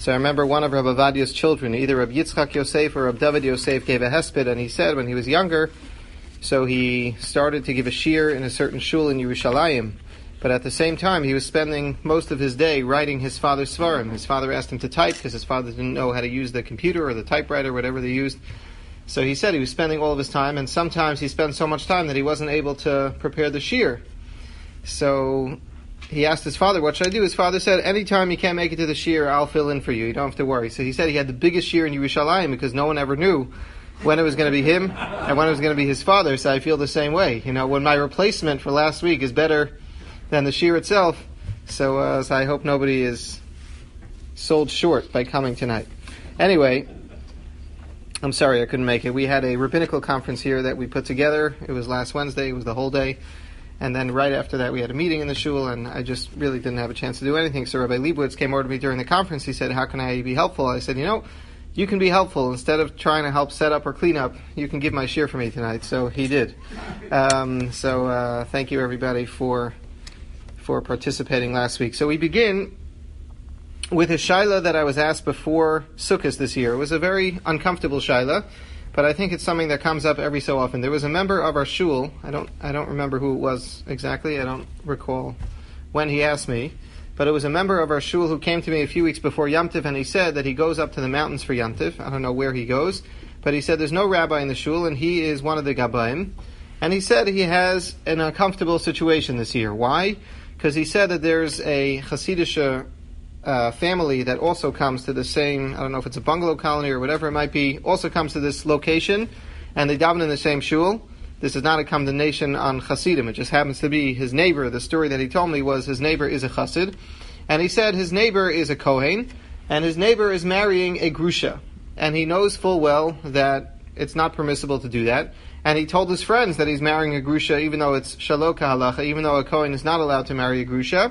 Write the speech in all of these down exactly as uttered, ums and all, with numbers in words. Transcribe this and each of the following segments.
So I remember one of Rabbi Avadia's children, either Rabbi Yitzchak Yosef or Rabbi David Yosef, gave a hesped, and he said when he was younger, so he started to give a shir in a certain shul in Yerushalayim. But at the same time, he was spending most of his day writing his father's svarim. His father asked him to type because his father didn't know how to use the computer or the typewriter, whatever they used. So he said he was spending all of his time, and sometimes he spent so much time that he wasn't able to prepare the shir. So he asked his father, what should I do? His father said, anytime you can't make it to the shir, I'll fill in for you. You don't have to worry. So he said he had the biggest shir in Yerushalayim because no one ever knew when it was going to be him and when it was going to be his father. So I feel the same way. You know, when my replacement for last week is better than the shir itself, so, uh, so I hope nobody is sold short by coming tonight. Anyway, I'm sorry I couldn't make it. We had a rabbinical conference here that we put together. It was last Wednesday. It was the whole day. And then right after that, we had a meeting in the shul, and I just really didn't have a chance to do anything. So Rabbi Leibowitz came over to me during the conference. He said, how can I be helpful? I said, you know, you can be helpful. Instead of trying to help set up or clean up, you can give my shir for me tonight. So he did. Um, so uh, thank you, everybody, for for participating last week. So we begin with a shaila that I was asked before Sukkot this year. It was a very uncomfortable shaila, but I think it's something that comes up every so often. There was a member of our shul, I don't I don't remember who it was exactly, I don't recall when he asked me, but it was a member of our shul who came to me a few weeks before Yom Tov, and he said that he goes up to the mountains for Yom Tov. I don't know where he goes, but he said there's no rabbi in the shul, and he is one of the Gabaim, and he said he has an uncomfortable situation this year. Why? Because he said that there's a Hasidic uh, family that also comes to the same, I don't know if it's a bungalow colony or whatever it might be, also comes to this location, and they daven in the same shul. This is not a condemnation on Hasidim. It just happens to be his neighbor. The story that he told me was his neighbor is a Hasid, and he said his neighbor is a Kohen, and his neighbor is marrying a Grusha, and he knows full well that it's not permissible to do that. And he told his friends that he's marrying a Grusha, even though it's Shalok HaHalacha, even though a Kohen is not allowed to marry a Grusha.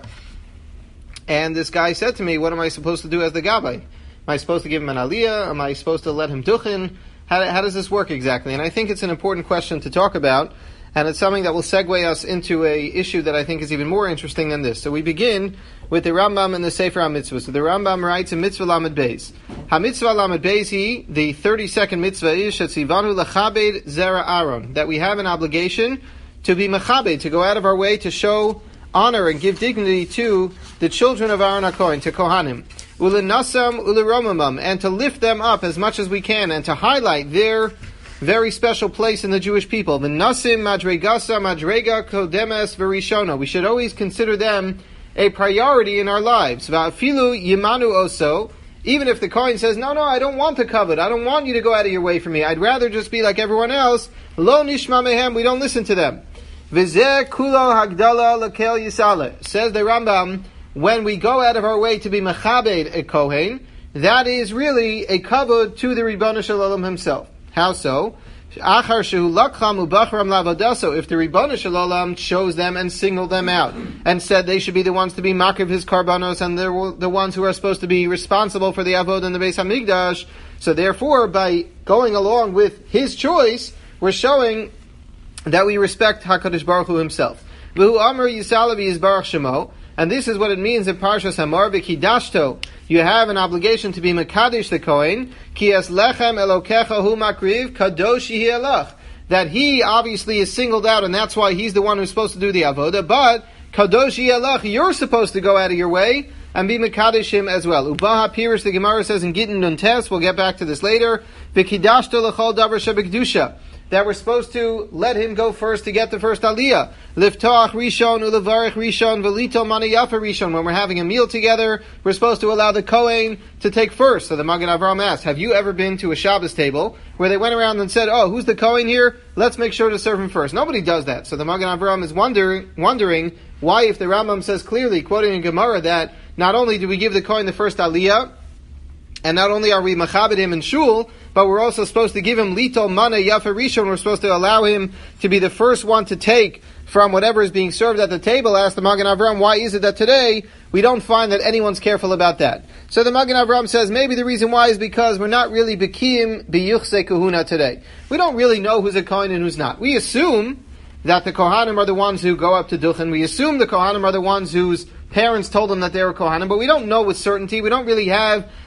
And this guy said to me, what am I supposed to do as the Gabbai? Am I supposed to give him an aliyah? Am I supposed to let him duchen? How, how does this work exactly? And I think it's an important question to talk about, and it's something that will segue us into a issue that I think is even more interesting than this. So we begin with the Rambam and the Sefer HaMitzvah. So the Rambam writes in Mitzvah Lamed Beis. HaMitzvah Lamed Beis, he, the thirty-second mitzvah is Shetzivanu L'chabed Zera Aaron, that we have an obligation to be mechabed, to go out of our way to show honor and give dignity to the children of Aaron HaKohen, to Kohanim. Ulenasam uleromamam, and to lift them up as much as we can, and to highlight their very special place in the Jewish people. V'nasim madregasa madrega kodemes v'rishona. We should always consider them a priority in our lives. Va'afilu yimanu oso. Even if the Kohen says, no, no, I don't want the covet. I don't want you to go out of your way for me. I'd rather just be like everyone else. Lo nishma mehem. We don't listen to them. V'zeh kulo hagdala lakel yisale. Says the Rambam, when we go out of our way to be mechabed a Kohen, that is really a kavod to the Ribono Shel Olam himself. How so? Achar shehu lakham ubachram lavodaso. If the Ribono Shel Olam chose them and singled them out and said they should be the ones to be makiv his karbanos, and they're the ones who are supposed to be responsible for the avod in the Beis Hamikdash, so therefore by going along with his choice, we're showing that we respect HaKadosh Baruch Hu himself. V'hu amar yisalavi yizbarach shemo. And this is what it means in Parshas Hamor, v'kidashto. You have an obligation to be Mekadesh the Kohen, ki es lechem elokecha hu makriv, kadosh yihi elach. That he obviously is singled out, and that's why he's the one who's supposed to do the avoda, but kadosh yihi elach, you're supposed to go out of your way and be Mekadesh him as well. Ubaha Pirish, the Gemara says in Gittin Nuntes, we'll get back to this later, v'kidashto l'chol davar shebekdusha. That we're supposed to let him go first to get the first aliyah. Liftoach rishon ulevarich rishon velito maniyafa rishon. When we're having a meal together, we're supposed to allow the Kohen to take first. So the Magen Avraham asked, have you ever been to a Shabbos table where they went around and said, oh, who's the Kohen here? Let's make sure to serve him first. Nobody does that. So the Magen Avraham is wondering, wondering why, if the Rambam says clearly, quoting in Gemara, that not only do we give the Kohen the first aliyah, and not only are we machabed him in shul, but we're also supposed to give him litol mana yafa rishon. We're supposed to allow him to be the first one to take from whatever is being served at the table. Asked the Magen Avraham, why is it that today we don't find that anyone's careful about that? So the Magen Avraham says maybe the reason why is because we're not really bekiim biyuchse kahuna today. We don't really know who's a Kohen and who's not. We assume that the Kohanim are the ones who go up to Duchen. We assume the Kohanim are the ones whose parents told them that they were Kohanim, but we don't know with certainty. We don't really have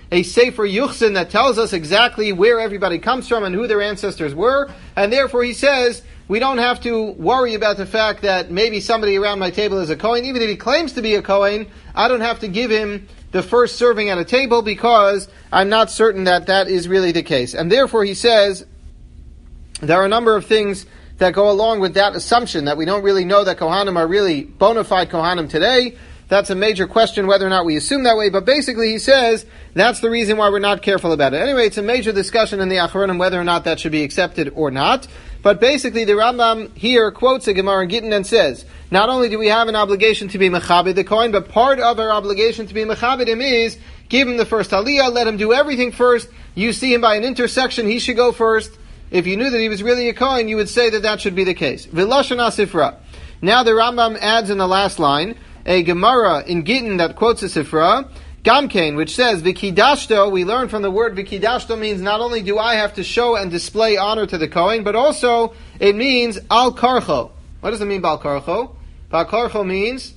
a Sefer Yuchsin that tells us exactly where everybody comes from and who their ancestors were, and therefore he says, we don't have to worry about the fact that maybe somebody around my table is a Kohen. Even if he claims to be a Kohen, I don't have to give him the first serving at a table because I'm not certain that that is really the case. And therefore he says, there are a number of things that go along with that assumption that we don't really know that Kohanim are really bona fide Kohanim today. That's a major question whether or not we assume that way, but basically he says that's the reason why we're not careful about it. Anyway, it's a major discussion in the Acharonim whether or not that should be accepted or not. But basically the Rambam here quotes a Gemara in Gittin and says, not only do we have an obligation to be Mechabed the Kohen, but part of our obligation to be Mechabed him is give him the first Aliyah, let him do everything first. You see him by an intersection, he should go first. If you knew that he was really a Kohen, you would say that that should be the case. V'lashon HaSifra. Now the Rambam adds in the last line, a Gemara in Gittin that quotes a Sifra, Gamkein, which says, Vikidashto, we learn from the word Vikidashto means not only do I have to show and display honor to the Kohen, but also it means Al Karcho. What does it mean, Bal Karcho? Bal Karcho means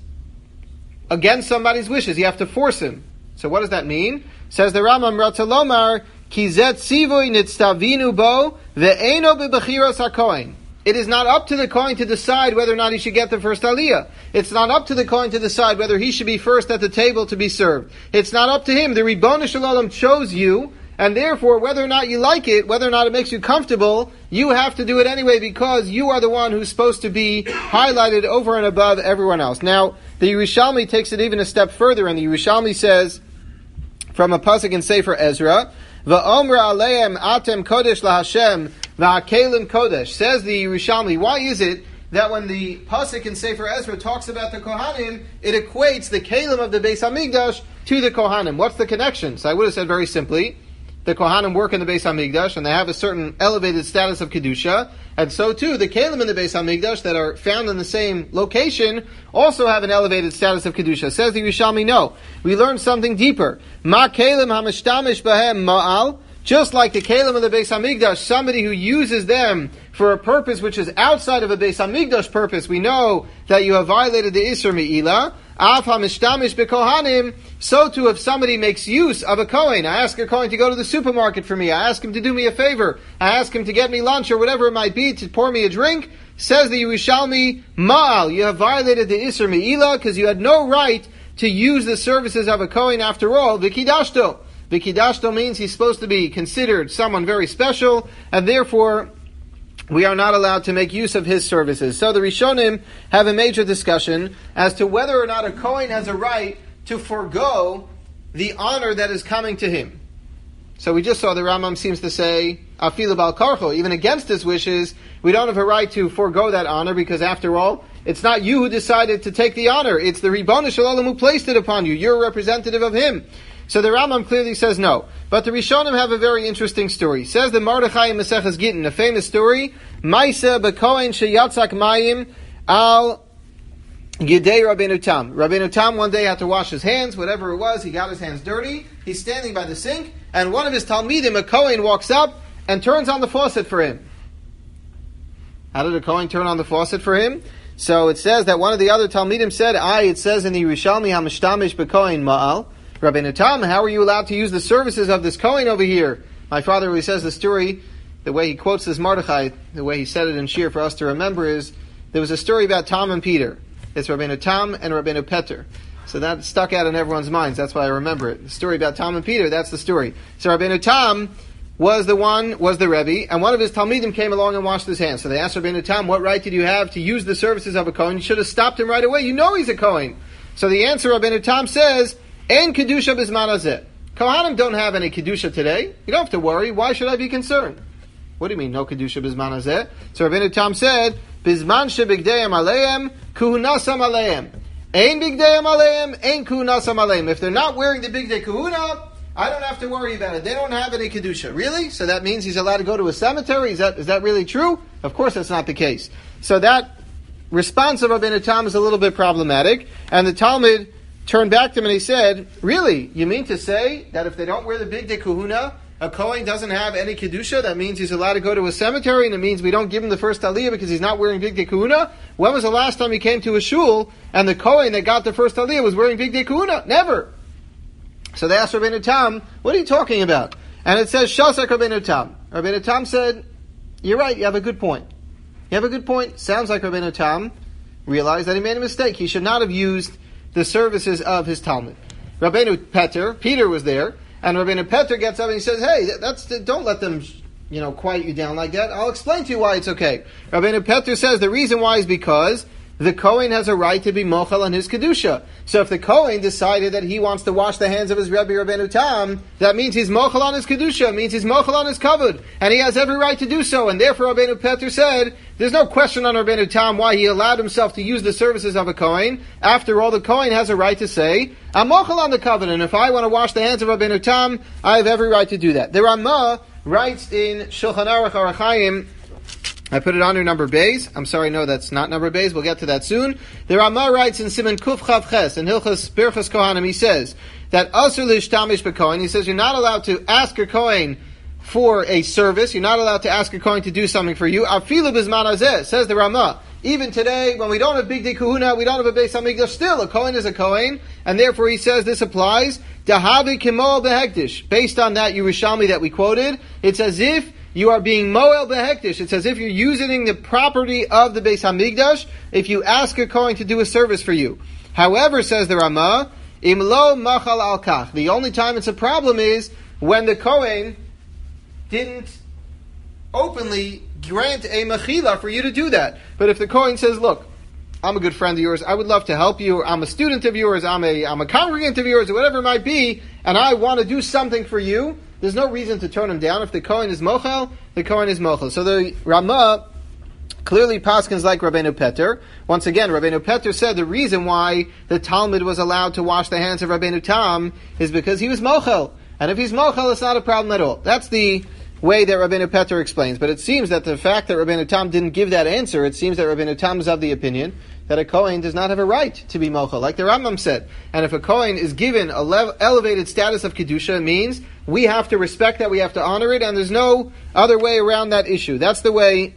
against somebody's wishes. You have to force him. So what does that mean? Says the Rambam, Ratzalomar, Kizet Sivoy Nitztavinu Bo, Ve'eno Bebechiros HaKohen. It is not up to the Kohen to decide whether or not he should get the first Aliyah. It's not up to the Kohen to decide whether he should be first at the table to be served. It's not up to him. The Ribono Shel Olam chose you, and therefore, whether or not you like it, whether or not it makes you comfortable, you have to do it anyway because you are the one who's supposed to be highlighted over and above everyone else. Now, the Yerushalmi takes it even a step further, and the Yerushalmi says, from a pasuk in Sefer Ezra, Va'omra aleim atem kodesh laHashem va'akelim kodesh. Says the Yerushalmi, why is it that when the pasuk in Sefer Ezra talks about the Kohanim, it equates the kelim of the Beis Hamikdash to the Kohanim? What's the connection? So I would have said very simply, the Kohanim work in the Beis Hamikdash and they have a certain elevated status of Kedusha, and so too the kelim in the Beis Hamikdash that are found in the same location also have an elevated status of Kedusha. Says the Yerushalmi, no. We learn something deeper. Ma kelim hamishtamish bahem ma'al. Just like the kelim of the Beis Hamikdash, somebody who uses them for a purpose which is outside of a Beis Hamikdash purpose, we know that you have violated the Isur Me'ilah. Af hamishtamish bekohanim. So too, if somebody makes use of a Kohen, I ask a Kohen to go to the supermarket for me, I ask him to do me a favor, I ask him to get me lunch or whatever it might be, to pour me a drink, says the Yerushalmi, Ma'al, you have violated the Isur Me'ilah because you had no right to use the services of a Kohen after all, Vikidashto. Vikidashto means he's supposed to be considered someone very special, and therefore we are not allowed to make use of his services. So the Rishonim have a major discussion as to whether or not a Kohen has a right to forego the honor that is coming to him. So we just saw the Rambam seems to say, Afilu Bal Karcho, even against his wishes, we don't have a right to forego that honor because after all, it's not you who decided to take the honor, it's the Ribono Shel Olam who placed it upon you. You're a representative of him. So the Rambam clearly says no. But the Rishonim have a very interesting story. Says the Mordechai in Maseches Gittin, a famous story, Maisa b'kohen sheyatzak mayim al Gidei Rabbeinu Tam. Rabbeinu Tam one day had to wash his hands, whatever it was, he got his hands dirty, he's standing by the sink, and one of his Talmidim, a Kohen, walks up and turns on the faucet for him. How did a Kohen turn on the faucet for him? So it says that one of the other Talmidim said, I, it says in the Yerushalmi, Hamashtamish b'kohen ma'al, Rabbeinu Tam, how are you allowed to use the services of this Kohen over here? My father, when he says the story, the way he quotes this Mordechai, the way he said it in Shir for us to remember is, there was a story about Tom and Peter. It's Rabbeinu Tam and Rabbeinu Peter. So that stuck out in everyone's minds, that's why I remember it. The story about Tom and Peter, that's the story. So Rabbeinu Tam was the one, was the Rebbe, and one of his Talmidim came along and washed his hands. So they asked Rabbeinu Tam, what right did you have to use the services of a Kohen? You should have stopped him right away, you know he's a Kohen. So the answer, Rabbeinu Tam says, En Kedusha Bizman Hazeh. Kohanim don't have any Kedusha today. You don't have to worry. Why should I be concerned? What do you mean, no Kedusha Bizman Hazeh? So Rabbeinu Tam said, Bizman Shebigdeim Aleim, Kuhunasam Aleim. Ein Bigdeim Aleim, Ein Kuhunasam Aleim. If they're not wearing the Bigdei Kuhuna, I don't have to worry about it. They don't have any Kedusha. Really? So that means he's allowed to go to a cemetery? Is that is that really true? Of course that's not the case. So that response of Rabbeinu Tam is a little bit problematic, and the Talmud turned back to him and he said, really, you mean to say that if they don't wear the Bigdei Kuhuna, a Kohen doesn't have any Kedusha? That means he's allowed to go to a cemetery, and it means we don't give him the first Aliyah because he's not wearing Bigdei Kuhuna? When was the last time he came to a shul and the Kohen that got the first Aliyah was wearing Bigdei Kuhuna? Never. So they asked Rabbeinu Tam, what are you talking about? And it says, Shasak Rabbeinu Tam. Rabbeinu Tam said, you're right, you have a good point. You have a good point. Sounds like Rabbeinu Tam realized that he made a mistake. He should not have used the services of his Talmud. Rabbeinu Peter, Peter was there, and Rabbeinu Peter gets up and he says, hey, that's don't let them, you know, quiet you down like that. I'll explain to you why it's okay. Rabbeinu Peter says the reason why is because the Kohen has a right to be mochel on his kedusha. So if the Kohen decided that he wants to wash the hands of his Rebbe Rabbeinu Tam, that means he's mochel on his kedusha, means he's mochel on his kavod, and he has every right to do so. And therefore Rabbeinu Peter said, there's no question on Rabbeinu Tam why he allowed himself to use the services of a Kohen. After all, the Kohen has a right to say, I'm mochel on the kavod, and if I want to wash the hands of Rabbeinu Tam, I have every right to do that. The Ramah writes in Shulchan Aruch Orach Chaim, I put it under number Beis. I'm sorry, no, that's not number Beis. We'll get to that soon. The Ramah writes in Siman Kuf Chav Ches, in Hilchas Birchas Kohanim, he says that Asur Lishtamish B'Kohen, he says you're not allowed to ask a Kohen for a service. You're not allowed to ask a Kohen to do something for you. Afilu B'Zman Hazeh, says the Ramah. Even today, when we don't have Big Day Kahuna, we don't have a Beis HaMikdash, still a Kohen is a Kohen, and therefore he says this applies. Dahavi Kimo Behektish. Based on that Yerushalmi that we quoted, it's as if you are being moel behektish. It's as if you're using the property of the Beis Hamikdash if you ask a Kohen to do a service for you. However, says the Ramah, imlo machal al kach. The only time it's a problem is when the Kohen didn't openly grant a mechila for you to do that. But if the Kohen says, look, I'm a good friend of yours, I would love to help you, I'm a student of yours, I'm a, I'm a congregant of yours, or whatever it might be, and I want to do something for you, there's no reason to turn him down. If the Kohen is mochel, the Kohen is mochel. So the Ramah clearly paskins like Rabbeinu Peter. Once again, Rabbeinu Peter said the reason why the Talmud was allowed to wash the hands of Rabbeinu Tam is because he was mochel. And if he's mochel, it's not a problem at all. That's the way that Rabbeinu Peter explains. But it seems that the fact that Rabbeinu Tam didn't give that answer, it seems that Rabbeinu Tam is of the opinion that a Kohen does not have a right to be mochel, like the Rambam said. And if a Kohen is given a lev- elevated status of Kedusha, it means we have to respect that, we have to honor it, and there's no other way around that issue. That's the way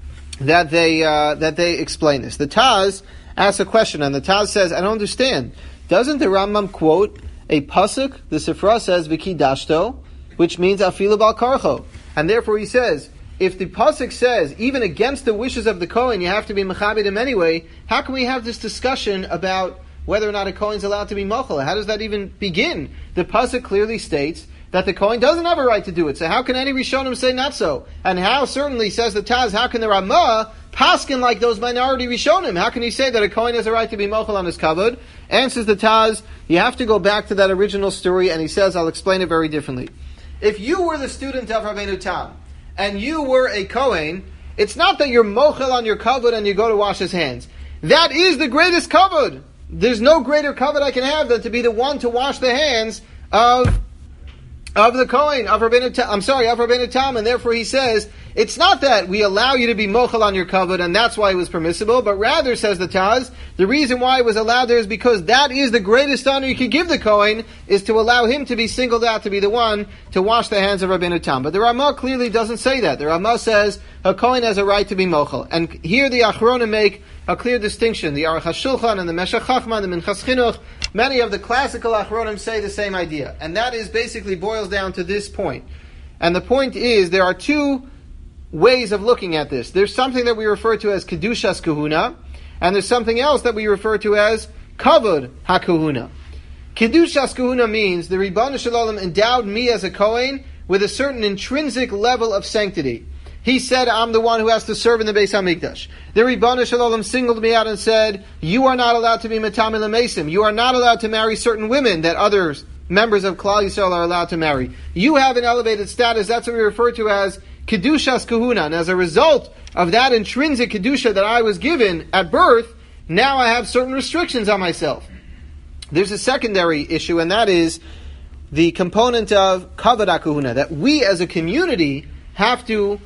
that they uh, that they explain this. The Taz asks a question, and the Taz says, I don't understand. Doesn't the Rambam quote a pasuk? The Sifra says, V'ki dashto, which means afilu bal karcho. And therefore he says, if the pasuk says, even against the wishes of the Kohen, you have to be mechabed him anyway, how can we have this discussion about whether or not a Kohen is allowed to be mochel? How does that even begin? The pasuk clearly states that the Kohen doesn't have a right to do it. So how can any Rishonim say not so? And how, certainly, says the Taz, how can the Ramah paskin like those minority Rishonim? How can he say that a Kohen has a right to be mochel on his kavod? Answers the Taz, you have to go back to that original story, and he says, I'll explain it very differently. If you were the student of Rabbeinu Tam, and you were a Kohen, it's not that you're mochel on your kavod and you go to wash his hands. That is the greatest kavod. There's no greater kavod I can have than to be the one to wash the hands of of the Kohen, of Rabbeinu Tam, I'm sorry, of Rabbeinu Tam, and therefore he says, it's not that we allow you to be mochel on your kavod, and that's why it was permissible, but rather, says the Taz, the reason why it was allowed there is because that is the greatest honor you could give the Kohen, is to allow him to be singled out to be the one to wash the hands of Rabbeinu Tam. But the Ramah clearly doesn't say that. The Ramah says, a Kohen has a right to be mochel. And here the Achronim make a clear distinction. The Aruch HaShulchan and the Meshech Chachma and the Minchas Chinuch, many of the classical Achronim say the same idea. And that is basically boils down to this point. And the point is, there are two ways of looking at this. There's something that we refer to as Kedushas Kahuna, and there's something else that we refer to as Kavod HaKahuna. Kedushas Kahuna means the Ribbon Shalom endowed me as a Kohen with a certain intrinsic level of sanctity. He said, I'm the one who has to serve in the Beis HaMikdash. The Ribbon Shalom singled me out and said, you are not allowed to be Matamil HaMesim. You are not allowed to marry certain women that others, members of Klal Yisrael, are allowed to marry. You have an elevated status. That's what we refer to as Kedushas Kahuna. And as a result of that intrinsic Kedusha that I was given at birth, now I have certain restrictions on myself. There's a secondary issue, and that is the component of Kavod HaKahuna, that we as a community have to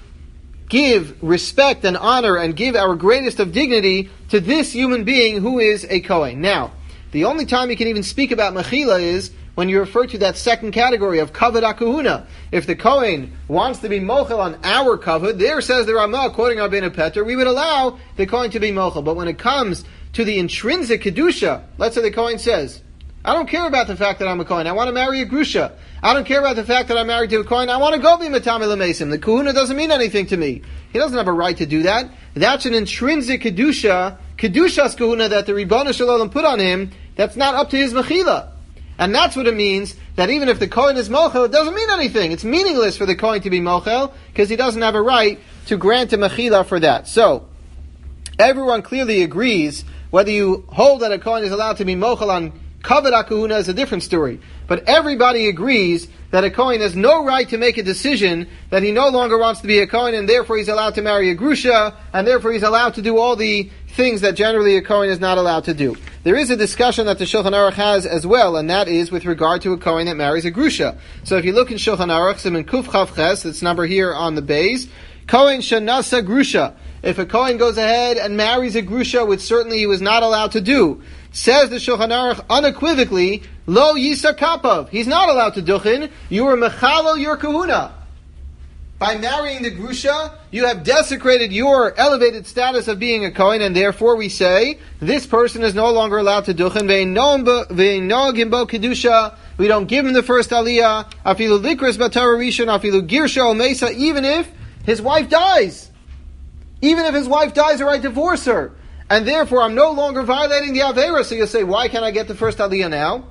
give respect and honor and give our greatest of dignity to this human being who is a Kohen. Now, the only time you can even speak about Mechila is when you refer to that second category of Kavod HaKahuna. If the Kohen wants to be mochel on our Kavod, there says the Ramah, quoting Rabbeinu Peter, we would allow the Kohen to be mochel. But when it comes to the intrinsic Kedusha, let's say the Kohen says, I don't care about the fact that I'm a Kohen. I want to marry a Grusha. I don't care about the fact that I'm married to a Kohen. I want to go be Matame L'Mesim. The Kahuna doesn't mean anything to me. He doesn't have a right to do that. That's an intrinsic Kedusha, Kedusha's Kahuna that the Ribbon Shalom put on him, that's not up to his Mechila. And that's what it means, that even if the Kohen is Mochel, it doesn't mean anything. It's meaningless for the Kohen to be Mochel, because he doesn't have a right to grant a Mechila for that. So, everyone clearly agrees, whether you hold that a Kohen is allowed to be Mochel on Kavod HaKahuna is a different story. But everybody agrees that a Kohen has no right to make a decision that he no longer wants to be a Kohen, and therefore he's allowed to marry a Grusha, and therefore he's allowed to do all the things that generally a Kohen is not allowed to do. There is a discussion that the Shulchan Aruch has as well, and that is with regard to a Kohen that marries a Grusha. So if you look in Shulchan Aruch, Siman Kuf Chav Ches, it's number here on the base, Kohen Shanasa Grusha. If a Kohen goes ahead and marries a Grusha, which certainly he was not allowed to do, says the Shulchan Aruch unequivocally, Lo Yisa Kapav. He's not allowed to duchin. You are mechalo your kahuna. By marrying the Grusha, you have desecrated your elevated status of being a Kohen, and therefore we say, this person is no longer allowed to duchin. Ve'inogimbo kedusha. We don't give him the first aliyah. Afilu likris batara rishon. Afilu girsha o mesa. Even if his wife dies. Even if his wife dies or I divorce her. And therefore, I'm no longer violating the Avera. So you'll say, why can't I get the first Aliyah now?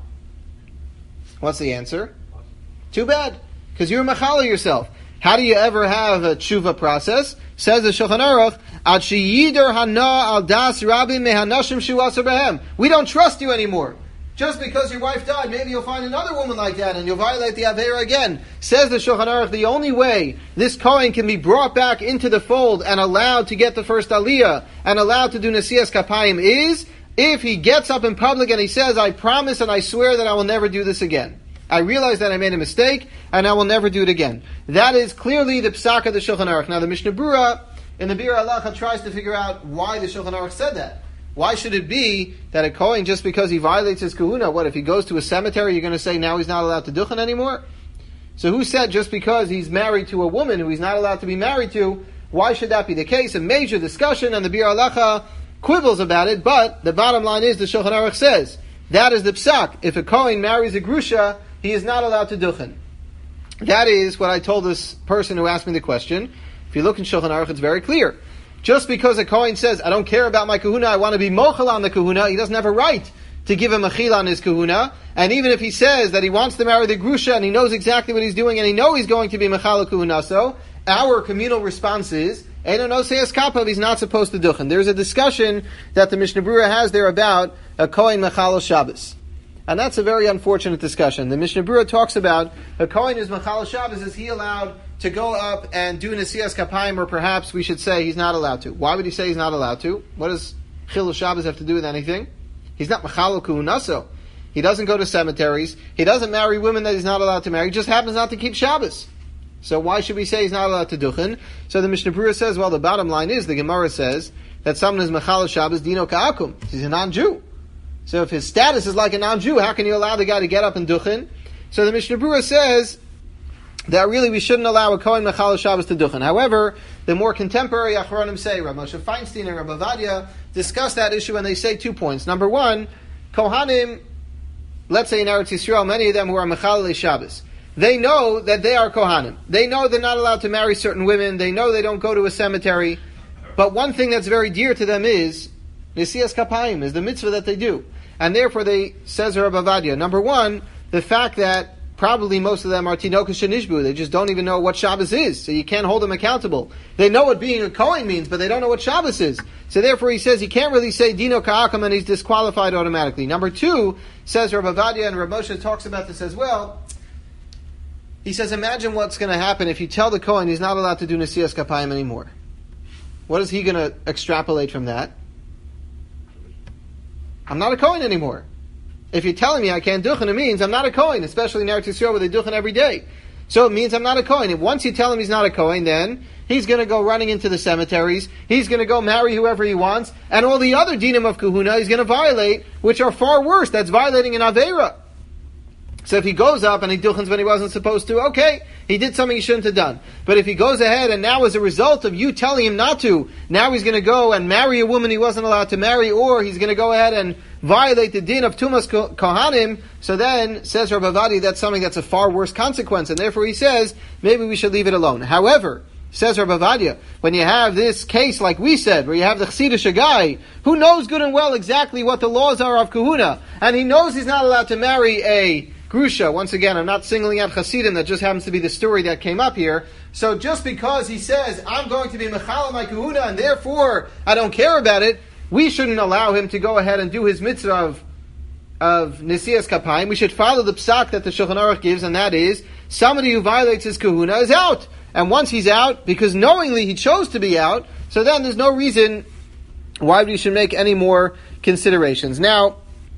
What's the answer? Too bad. Because you're Machala yourself. How do you ever have a tshuva process? Says the Shulchan Aruch, Ad sheyider hana al das rabbi mehanashim shuasar behem. We don't trust you anymore. Just because your wife died, maybe you'll find another woman like that and you'll violate the Avera again. Says the Shulchan Aruch, the only way this Kohen can be brought back into the fold and allowed to get the first Aliyah and allowed to do Nesias Kapayim is if he gets up in public and he says, I promise and I swear that I will never do this again. I realize that I made a mistake and I will never do it again. That is clearly the Psak of the Shulchan Aruch. Now the Mishnah Berurah in the Bir Halacha tries to figure out why the Shulchan Aruch said that. Why should it be that a Kohen, just because he violates his kahuna, what, if he goes to a cemetery, you're going to say now he's not allowed to duchen anymore? So who said just because he's married to a woman who he's not allowed to be married to, why should that be the case? A major discussion, and the Bir Halacha quibbles about it, but the bottom line is, the Shulchan Aruch says, that is the psak. If a Kohen marries a Grusha, he is not allowed to duchen. That is what I told this person who asked me the question. If you look in Shulchan Aruch, it's very clear. Just because a Kohen says, I don't care about my kahuna, I want to be mochel on the kahuna, he doesn't have a right to give a mechila on his kahuna. And even if he says that he wants to marry the grusha and he knows exactly what he's doing and he knows he's going to be mechala kahuna, so our communal response is, Eino no seas kapav, he's not supposed to duchen. There's a discussion that the Mishnah Berurah has there about a Kohen mechalo Shabbos. And that's a very unfortunate discussion. The Mishnah Berurah talks about a Kohen is mechalo Shabbos, is he allowed to go up and do Nesias Kapayim, or perhaps we should say he's not allowed to. Why would he say he's not allowed to? What does Chilul Shabbos have to do with anything? He's not Mechalo Kuhunaso. He doesn't go to cemeteries. He doesn't marry women that he's not allowed to marry. He just happens not to keep Shabbos. So why should we say he's not allowed to duchen? So the Mishnah Berurah says, well, the bottom line is, the Gemara says, that someone is Mechalo Shabbos, Dino Ka'akum. He's a non-Jew. So if his status is like a non-Jew, how can you allow the guy to get up and duchen? So the Mishnah Berurah says, that really we shouldn't allow a Kohen Mechal Shabbos to duchen. However, the more contemporary Achronim say, Rav Moshe Feinstein and Rav Avadia discuss that issue, and they say two points. Number one, Kohanim, let's say in Eretz Yisrael, many of them who are Mechal Shabbos, they know that they are Kohanim. They know they're not allowed to marry certain women. They know they don't go to a cemetery. But one thing that's very dear to them is Nesias Kapayim, is the mitzvah that they do. And therefore they, says Rav Avadia, number one, the fact that probably most of them are Tinokas Shenishbu. They just don't even know what Shabbos is, so you can't hold them accountable. They know what being a Kohen means, but they don't know what Shabbos is. So therefore he says he can't really say Dino Ka'akam and he's disqualified automatically. Number two, says Rav Avadia, and Rav Moshe talks about this as well, he says, imagine what's going to happen if you tell the Kohen he's not allowed to do Nesias Kapayim anymore. What is he going to extrapolate from that? I'm not a Kohen anymore. If you're telling me I can't duchen, it means I'm not a Kohen, especially in Eretz Yisrael where they duchen every day. So it means I'm not a Kohen. And once you tell him he's not a Kohen, then he's going to go running into the cemeteries, he's going to go marry whoever he wants, and all the other dinim of kahuna he's going to violate, which are far worse. That's violating an Aveira. So if he goes up and he duchens when he wasn't supposed to, okay, he did something he shouldn't have done. But if he goes ahead and now as a result of you telling him not to, now he's going to go and marry a woman he wasn't allowed to marry, or he's going to go ahead and violate the din of Tumas Kohanim, so then, says Rabbi Vadi, that's something that's a far worse consequence, and therefore he says, maybe we should leave it alone. However, says Rabbi Vadia, when you have this case like we said, where you have the Chassidish guy, who knows good and well exactly what the laws are of Kahuna, and he knows he's not allowed to marry a Grusha. Once again, I'm not singling out Chassidim, that just happens to be the story that came up here. So just because he says, I'm going to be Mechala my Kahuna, and therefore I don't care about it, we shouldn't allow him to go ahead and do his mitzvah of, of Nesias Kapayim. We should follow the psak that the Shulchan Aruch gives, and that is, somebody who violates his Kahuna is out. And once he's out, because knowingly he chose to be out, so then there's no reason why we should make any more considerations. Now,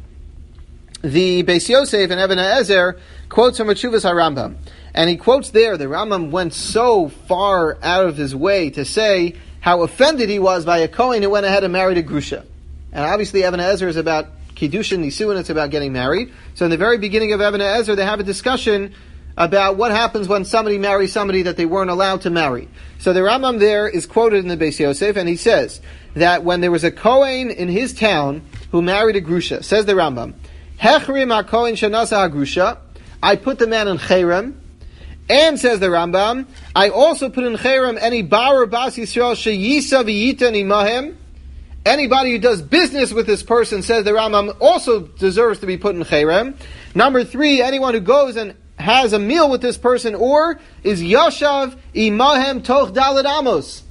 the Beis Yosef and Eben Ezer quotes from Tshuvas HaRambam. And he quotes there, the Rambam went so far out of his way to say how offended he was by a Kohen who went ahead and married a Grusha. And obviously Eben Ezer is about Kiddushin, Nisuin, it's about getting married. So in the very beginning of Eben Ezer, they have a discussion about what happens when somebody marries somebody that they weren't allowed to marry. So the Rambam there is quoted in the Beis Yosef, and he says that when there was a Kohen in his town who married a Grusha, says the Rambam, Hechrim ha-Kohen shenasa ha-Grusha, I put the man in Cherem, and says the Rambam, I also put in Cherem any Bar or Bas Yisrael sheyisa v'yitan imahem, anybody who does business with this person, says the Rambam, also deserves to be put in Cherem. Number three, anyone who goes and has a meal with this person, or is Yashav imahem toch daled amos.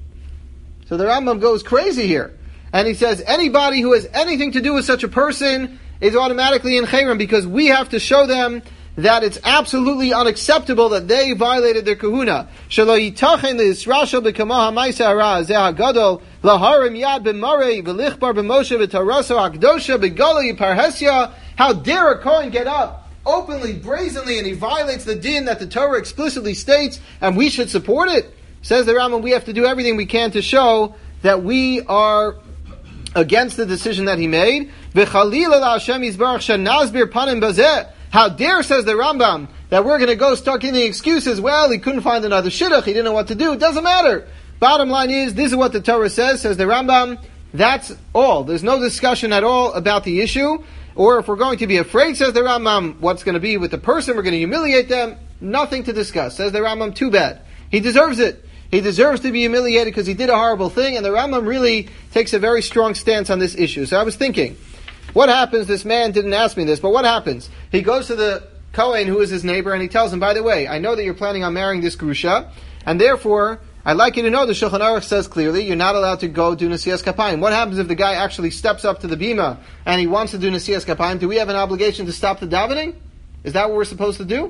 So the Rambam goes crazy here. And he says, anybody who has anything to do with such a person is automatically in Cherem, because we have to show them that it's absolutely unacceptable that they violated their kahuna. Shelo yitachen le'israshel b'kama ha'maisa hara zeh ha'gadol laharim yad b'marei v'lichbar b'moshe v'taraso ha'kdosha b'gala yiparhesya. How dare a Kohen get up openly, brazenly, and he violates the din that the Torah explicitly states, and we should support it? Says the Rambam, we have to do everything we can to show that we are against the decision that he made. V'chalila la'Hashem yizbarach shenazbir panim bazeh. How dare, says the Rambam, that we're going to go start giving excuses. Well, he couldn't find another shidduch, he didn't know what to do. It doesn't matter. Bottom line is, this is what the Torah says, says the Rambam. That's all. There's no discussion at all about the issue. Or if we're going to be afraid, says the Rambam, what's going to be with the person, we're going to humiliate them. Nothing to discuss. Says the Rambam, too bad. He deserves it. He deserves to be humiliated because he did a horrible thing, and the Rambam really takes a very strong stance on this issue. So I was thinking, what happens? This man didn't ask me this, but what happens? He goes to the Kohen, who is his neighbor, and he tells him, by the way, I know that you're planning on marrying this Grusha, and therefore, I'd like you to know the Shulchan Aruch says clearly, you're not allowed to go do Nesias Kapayim. What happens if the guy actually steps up to the bima, and he wants to do Nesias Kapayim? Do we have an obligation to stop the davening? Is that what we're supposed to do?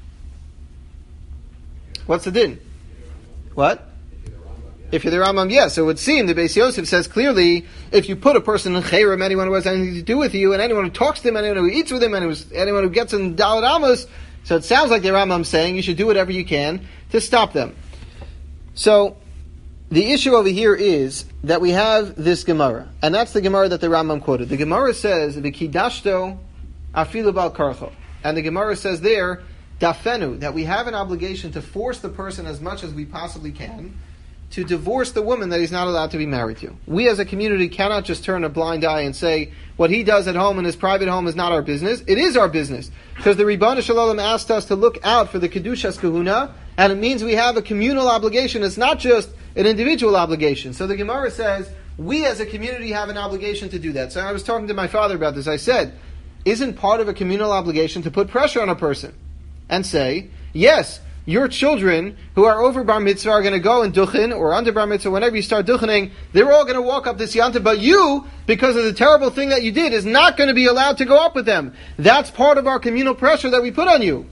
What's the din? What? If you're the Rambam, yes. So it would seem the Beis Yosef says clearly, if you put a person in Cherem, anyone who has anything to do with you, and anyone who talks to him, anyone who eats with him, and anyone who gets in Daled Amos, so it sounds like the Rambam saying you should do whatever you can to stop them. So the issue over here is that we have this Gemara, and that's the Gemara that the Rambam quoted. The Gemara says, "V'kidashto afilu bal karcho," and the Gemara says there, "Dafenu," that we have an obligation to force the person as much as we possibly can to divorce the woman that he's not allowed to be married to. We as a community cannot just turn a blind eye and say, what he does at home in his private home is not our business. It is our business. Because the Ribbon Shalom asked us to look out for the Kedushas Kahuna, and it means we have a communal obligation. It's not just an individual obligation. So the Gemara says, we as a community have an obligation to do that. So I was talking to my father about this. I said, isn't part of a communal obligation to put pressure on a person and say, yes, your children who are over bar mitzvah are going to go and duchen, or under bar mitzvah, whenever you start duchening, they're all going to walk up this yanta, but you, because of the terrible thing that you did, is not going to be allowed to go up with them. That's part of our communal pressure that we put on you.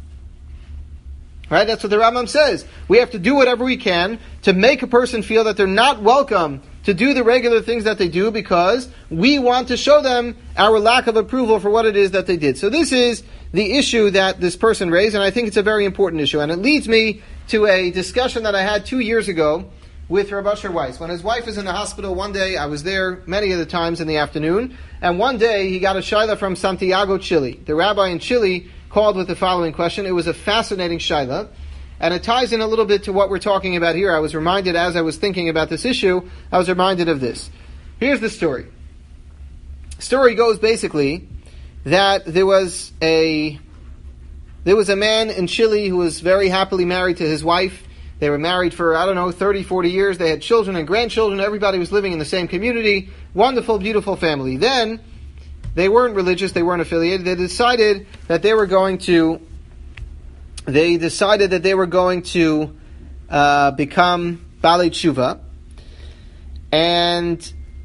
Right? That's what the Rambam says. We have to do whatever we can to make a person feel that they're not welcome to do the regular things that they do, because we want to show them our lack of approval for what it is that they did. So this is the issue that this person raised, and I think it's a very important issue. And it leads me to a discussion that I had two years ago with Rav Asher Weiss. When his wife was in the hospital one day, I was there many of the times in the afternoon, and one day he got a shaila from Santiago, Chile. The rabbi in Chile called with the following question. It was a fascinating shaila, and it ties in a little bit to what we're talking about here. I was reminded, as I was thinking about this issue, I was reminded of this. Here's the story. story goes basically that there was a there was a man in Chile who was very happily married to his wife. They were married for, I don't know, thirty, forty years. They had children and grandchildren. Everybody was living in the same community. Wonderful, beautiful family. Then, they weren't religious. They weren't affiliated. They decided that they were going to, they decided that they were going to uh, become Balei Tshuva. And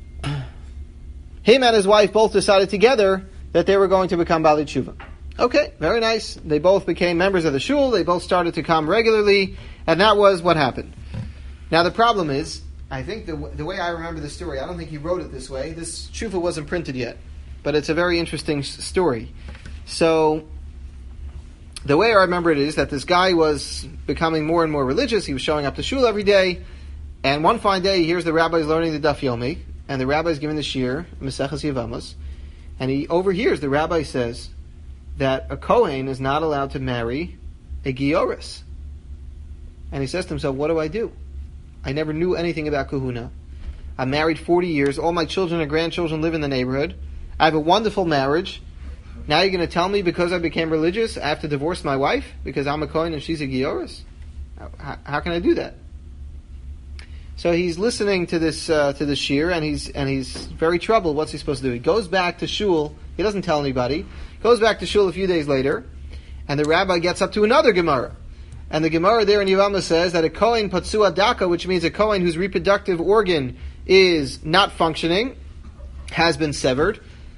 him and his wife both decided together that they were going to become Balei Tshuva. Okay, very nice. They both became members of the shul. They both started to come regularly. And that was what happened. Now the problem is, I think the the way I remember the story, I don't think he wrote it this way. This tshuva wasn't printed yet, but it's a very interesting s- story. So, the way I remember it is that this guy was becoming more and more religious. He was showing up to shul every day, and one fine day he hears the rabbis learning the Daf Yomi, and the rabbi's giving the shir, Maseches Yevamos, and he overhears the rabbi says that a Kohen is not allowed to marry a Gioris. And he says to himself, what do I do? I never knew anything about kahuna. I'm married forty years. All my children and grandchildren live in the neighborhood. I have a wonderful marriage. Now you're going to tell me because I became religious, I have to divorce my wife because I'm a Kohen and she's a Gioris? How, how can I do that? So he's listening to this uh, to this shir, and he's and he's very troubled. What's he supposed to do? He goes back to shul. He doesn't tell anybody. Goes back to shul a few days later, and the rabbi gets up to another Gemara. And the Gemara there in Yevama says that a Kohen Patsua Daka, which means a Kohen whose reproductive organ is not functioning, has been severed,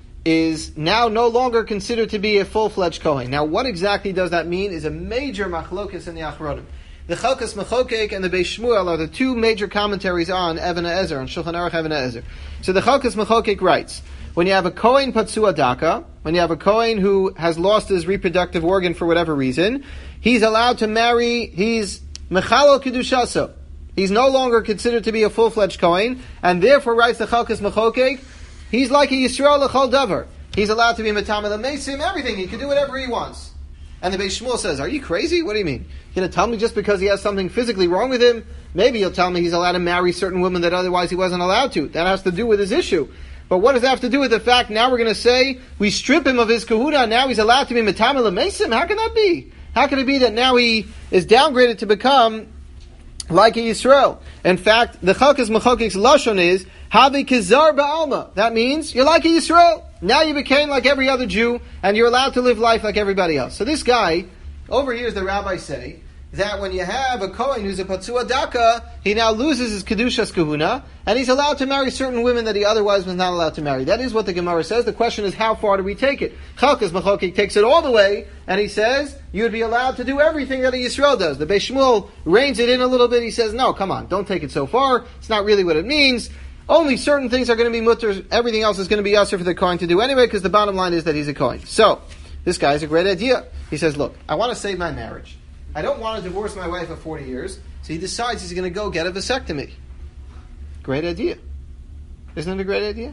is now no longer considered to be a full-fledged Kohen. Now, what exactly does that mean is a major machlokas in the Achronim. The Chalkas Mechokek and the Beis Shmuel are the two major commentaries on Even HaEzer, on Shulchan Aruch Even HaEzer. So the Chalkas Mechokek writes, when you have a Kohen Patsua Daka, when you have a Kohen who has lost his reproductive organ for whatever reason, he's allowed to marry, he's Mechalo Kedushaso. He's no longer considered to be a full-fledged Kohen, and therefore, writes the Chalkas Mechokek, he's like a Yisrael L'chol Davar. He's allowed to be Metamel Mesim, everything, he can do whatever he wants. And the Beis Shmuel says, are you crazy? What do you mean? You're going to tell me just because he has something physically wrong with him? Maybe you'll tell me he's allowed to marry certain women that otherwise he wasn't allowed to. That has to do with his issue. But what does that have to do with the fact now we're going to say we strip him of his kahuna, now he's allowed to be metamel mesim? How can that be? How can it be that now he is downgraded to become like a Yisrael? In fact, the Chalkas Mechokek's lashon is Havi Kizar Ba'alma. That means you're like a Yisrael. Now you became like every other Jew, and you're allowed to live life like everybody else. So this guy overhears the rabbi say that when you have a Kohen who's a Patsua Daka, he now loses his Kedushas Kahuna, and he's allowed to marry certain women that he otherwise was not allowed to marry. That is what the Gemara says. The question is, how far do we take it? Chalkas Mechokek takes it all the way, and he says, you would be allowed to do everything that a Yisrael does. The Beis Shmuel reins it in a little bit. He says, no, come on, don't take it so far. It's not really what it means. Only certain things are going to be mutter. Everything else is going to be usher for the Kohen to do anyway, because the bottom line is that he's a Kohen. So, this guy has a great idea. He says, look, I want to save my marriage. I don't want to divorce my wife for forty years, so he decides he's going to go get a vasectomy. Great idea. Isn't it a great idea?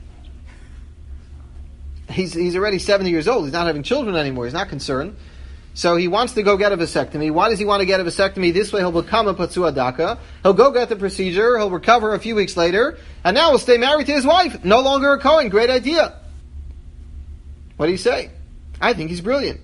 He's he's already seventy years old. He's not having children anymore. He's not concerned. So he wants to go get a vasectomy. Why does he want to get a vasectomy? This way he'll become a Patsua Daka. He'll go get the procedure. He'll recover a few weeks later. And now he'll stay married to his wife. No longer a Kohen. Great idea. What do you say? I think he's brilliant.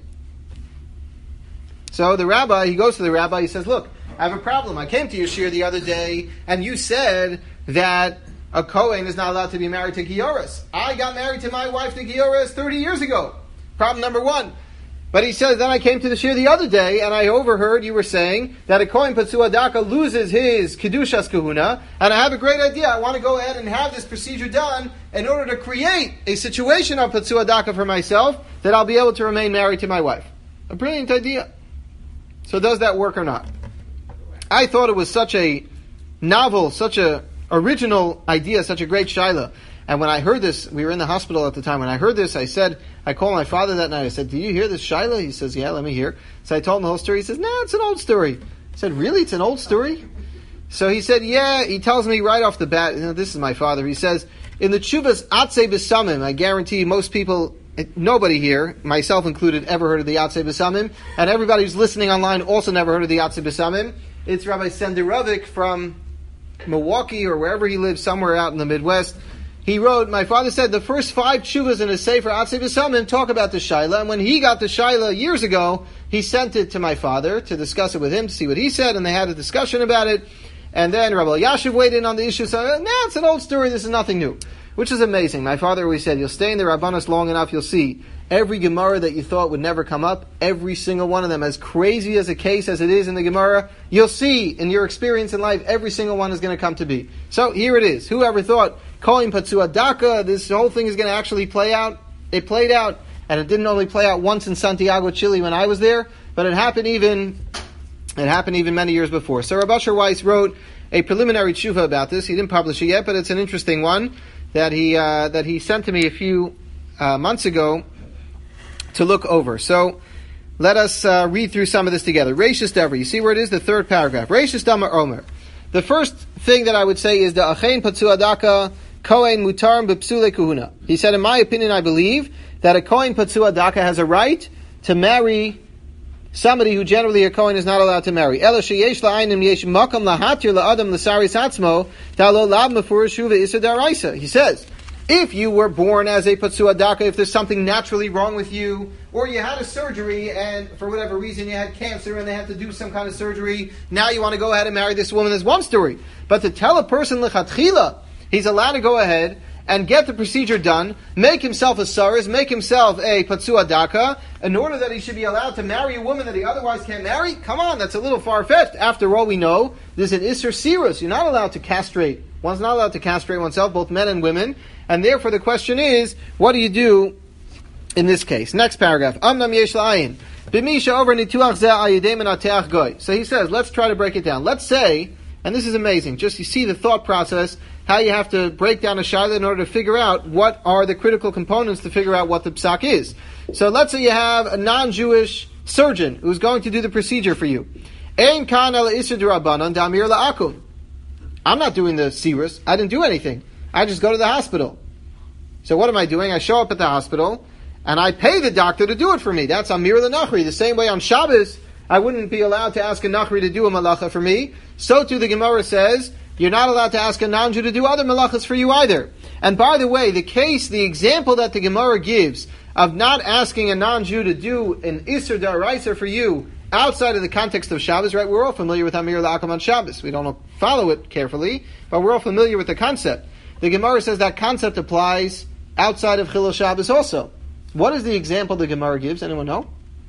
So the rabbi, he goes to the rabbi, he says, look, I have a problem. I came to your shir the other day, and you said that a Kohen is not allowed to be married to Gioris. I got married to my wife to Gioris thirty years ago. Problem number one. But he says, then I came to the shir the other day, and I overheard you were saying that a Kohen Patsua Daka loses his Kedushas Kahuna, and I have a great idea. I want to go ahead and have this procedure done in order to create a situation of Patsua Daka for myself that I'll be able to remain married to my wife. A brilliant idea. So does that work or not? I thought it was such a novel, such a original idea, such a great shaila. And when I heard this, we were in the hospital at the time. When I heard this, I said, I called my father that night. I said, do you hear this shaila? He says, yeah, let me hear. So I told him the whole story. He says, no, it's an old story. I said, really? It's an old story? So he said, yeah. He tells me right off the bat, you know, this is my father. He says, in the Tshuvas Atzei B'Samim, I guarantee most people, nobody here, myself included, ever heard of the Atzei B'Samim, and everybody who's listening online also never heard of the Atzei B'Samim. It's Rabbi Senderovic from Milwaukee or wherever he lives, somewhere out in the Midwest. he wrote, my father said the first five tshuvas in his Sefer Atzei V'Samim talk about the Shaila, and when he got the Shaila years ago, he sent it to my father to discuss it with him, to see what he said, and they had a discussion about it, and then Rabbi Yashiv weighed in on the issue, so, nah, it's an old story, this is nothing new. Which is amazing. My father always said, you'll stay in the Rabbanos long enough, you'll see every Gemara that you thought would never come up, every single one of them, as crazy as a case as it is in the Gemara, you'll see in your experience in life, every single one is going to come to be. So here it is. Whoever thought, Kohen Patsua Daka, this whole thing is going to actually play out? It played out, and it didn't only play out once in Santiago, Chile when I was there, but it happened even, it happened even many years before. So Rabbi Asher Weiss wrote a preliminary tshuva about this. He didn't publish it yet, but it's an interesting one that he uh, that he sent to me a few uh, months ago to look over. So let us uh, read through some of this together. Reishis Dever, you see where it is? The third paragraph. Reishis Damar Omer. The first thing that I would say is the Achein Patsu Adaka Kohen Mutarm B'Psule Kuhuna. He said, in my opinion, I believe that a Kohen Patsu Adaka has a right to marry somebody who generally a Kohen is not allowed to marry. He says, if you were born as a Patsu Adaka, if there's something naturally wrong with you, or you had a surgery and for whatever reason you had cancer and they had to do some kind of surgery, now you want to go ahead and marry this woman, there's one story. But to tell a person lechatchila, he's allowed to go ahead and get the procedure done, make himself a saris, make himself a Patsu Adaka, in order that he should be allowed to marry a woman that he otherwise can't marry? Come on, that's a little far-fetched. After all, we know there's an Isser Sirus. You're not allowed to castrate. One's not allowed to castrate oneself, both men and women. And therefore the question is, what do you do in this case? Next paragraph. Amnam yesh la'ayin. B'misha over nituach zeh al yedei menateach goy. So he says, let's try to break it down. Let's say, and this is amazing, just you see the thought process, how you have to break down a shaila in order to figure out what are the critical components to figure out what the psak is. So let's say you have a non-Jewish surgeon who's going to do the procedure for you. Ein kan el isur d'Rabbanan damir la'akum. I'm not doing the sirus. I didn't do anything. I just go to the hospital. So what am I doing? I show up at the hospital and I pay the doctor to do it for me. That's Amir l'Nachri. The same way on Shabbos, I wouldn't be allowed to ask a Nachri to do a malacha for me. So too the Gemara says, you're not allowed to ask a non-Jew to do other malachas for you either. And by the way, the case, the example that the Gemara gives of not asking a non-Jew to do an Isser D'Oraisa for you outside of the context of Shabbos, right? We're all familiar with Amir L'Akum on Shabbos. We don't follow it carefully, but we're all familiar with the concept. The Gemara says that concept applies outside of Chilul Shabbos also. What is the example the Gemara gives? Anyone know?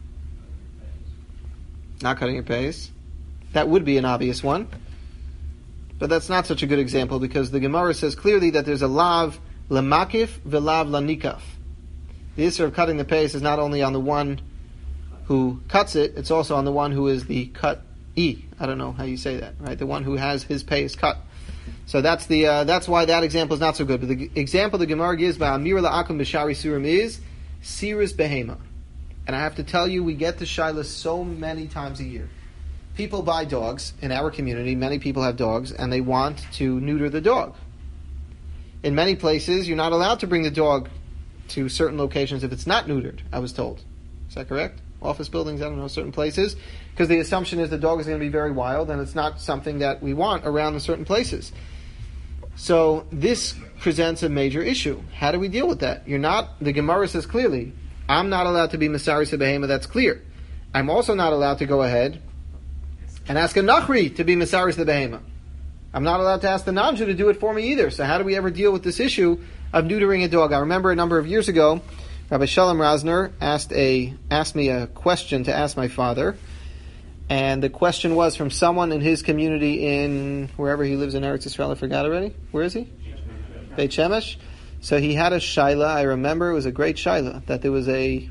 Not cutting your pace. That would be an obvious one. But that's not such a good example because the Gemara says clearly that there's a lav lemakif velav lanikaf. The issue of cutting the pace is not only on the one who cuts it, it's also on the one who is the cut-e. I don't know how you say that, right? The one who has his pace cut. So that's the uh, that's why that example is not so good. But the example the Gemara gives by Amir la'akum b'shari surim is Sirus behema. And I have to tell you, we get the shaila so many times a year. People buy dogs in our community. Many people have dogs, and they want to neuter the dog. In many places, you're not allowed to bring the dog to certain locations if it's not neutered, I was told. Is that correct? Office buildings, I don't know, certain places. Because the assumption is the dog is going to be very wild, and it's not something that we want around in certain places. So this presents a major issue. How do we deal with that? You're not, the Gemara says clearly, I'm not allowed to be Masaris Behema, that's clear. I'm also not allowed to go ahead and ask a Nachri to be Masaris the Behema. I'm not allowed to ask the non-Jew to do it for me either. So how do we ever deal with this issue of neutering a dog? I remember a number of years ago, Rabbi Shalom Rosner asked a asked me a question to ask my father, and the question was from someone in his community in wherever he lives in Eretz Yisrael. I forgot already. Where is he? Beit Shemesh. So he had a shaila. I remember it was a great shaila that there was a,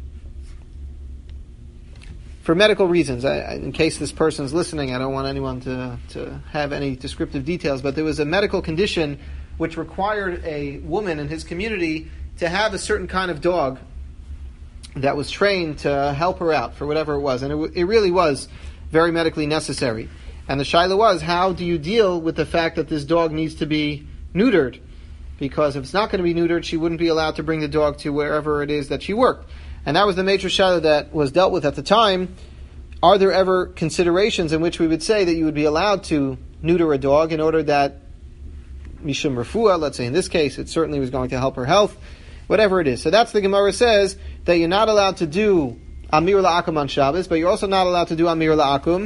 for medical reasons, I, in case this person's listening, I don't want anyone to, to have any descriptive details, but there was a medical condition which required a woman in his community to have a certain kind of dog that was trained to help her out for whatever it was. And it, it really was very medically necessary. And the shaila was, how do you deal with the fact that this dog needs to be neutered? Because if it's not going to be neutered, she wouldn't be allowed to bring the dog to wherever it is that she worked. And that was the major shaila that was dealt with at the time. Are there ever considerations in which we would say that you would be allowed to neuter a dog in order that mishum refuah. Let's say in this case, it certainly was going to help her health, whatever it is. So that's the Gemara says that you're not allowed to do amir la'akum on Shabbos, but you're also not allowed to do amir la'akum